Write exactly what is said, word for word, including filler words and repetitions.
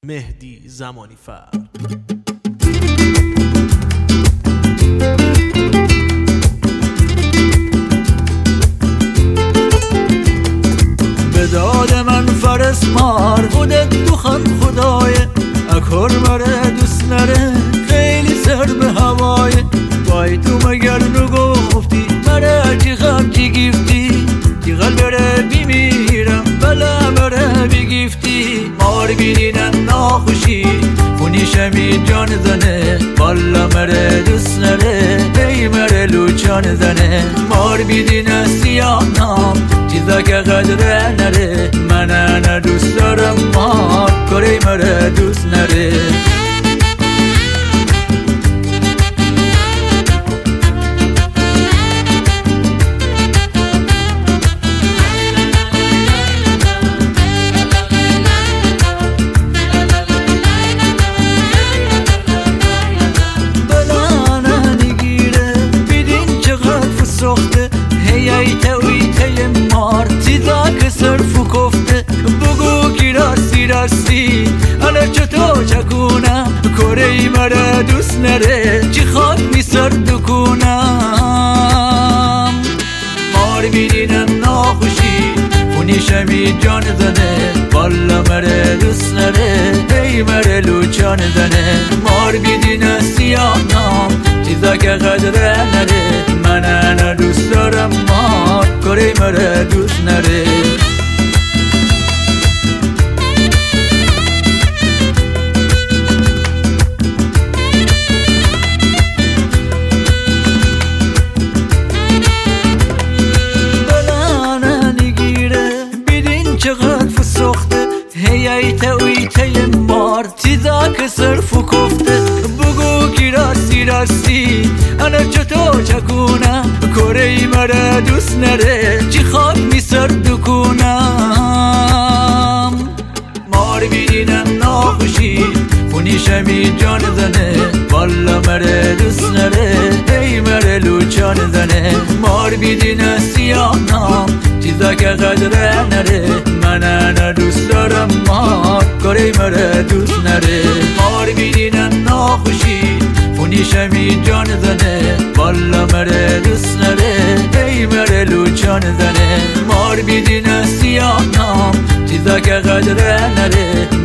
مهدی زمانی فر. به داد من فرس مار خودت دوخن خدای اکر مره دوست نره خیلی سر به هوای وای تو مگر نگو خفتی مره چی غم چی گیفتی چی غل بره بیمیرم بلا مره بگیفتی مار بینینن ناخوشی خونی شمی جان زنه بالا مره دوست نره ای مره لوچان زنه مار بینینن سیاه نام چیزا که قدره نره منه نه دوست دارم مار کره مره دوست نره سرفو کفته بگو کی راستی راستی انا چطور چکونم کره ای مرا دوست نره چی خاک می سر دکونم مار بینینم ناخوشی خونی شمی جان زنه والا مره دوست نره ای مره لوچان زنه مار بینینم سیاه نام چیزا که قدره نره منه نه دوست دارم مار کره مره دوست نره چقدر فسخته هی ایته و ایته مار چیزا که صرفو کفته بگو کی راستی راستی انا چطور چکونم کره ای مرا دوست نره چی خاک می سر دکونم مار بینینم ناخوشی خونی شمی جان زنه والا مره دوست نره ای مره لوچان زنه مار بینینم سیاه نام چیزا که قدره نره منه نه دوست دارم مار کره مره دوست نره مار بینینم ناخوشی خونی شمی جان زنه والا مره دوست نره ای مره لوچان زنه مار بینینم سیاه نام چیزا که قدره نره